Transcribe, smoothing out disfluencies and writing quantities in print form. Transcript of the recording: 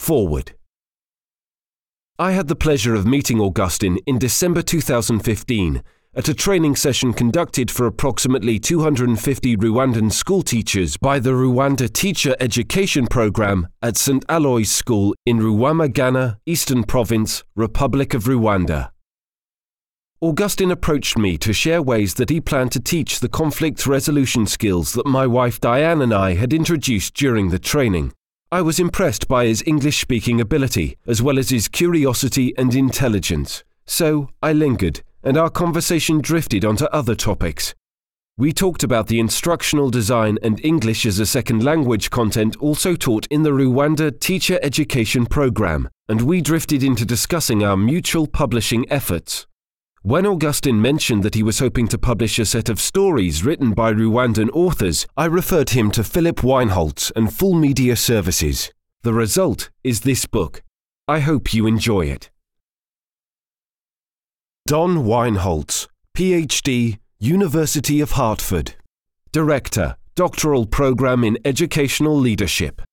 Forward. I had the pleasure of meeting Augustine in December 2015 at a training session conducted for approximately 250 Rwandan school teachers by the Rwanda Teacher Education Program at St. Aloys School in Rwamagana, Eastern Province, Republic of Rwanda. Augustine approached me to share ways that he planned to teach the conflict resolution skills that my wife Diane and I had introduced during the training. I was impressed by his English-speaking ability, as well as his curiosity and intelligence. So I lingered, and our conversation drifted onto other topics. We talked about the instructional design and English as a second language content also taught in the Rwanda Teacher Education Program, and we drifted into discussing our mutual publishing efforts. When Augustine mentioned that he was hoping to publish a set of stories written by Rwandan authors, I referred him to Philip Weinholtz and Full Media Services. The result is this book. I hope you enjoy it. Don Weinholtz, PhD, University of Hartford. Director, Doctoral Program in Educational Leadership.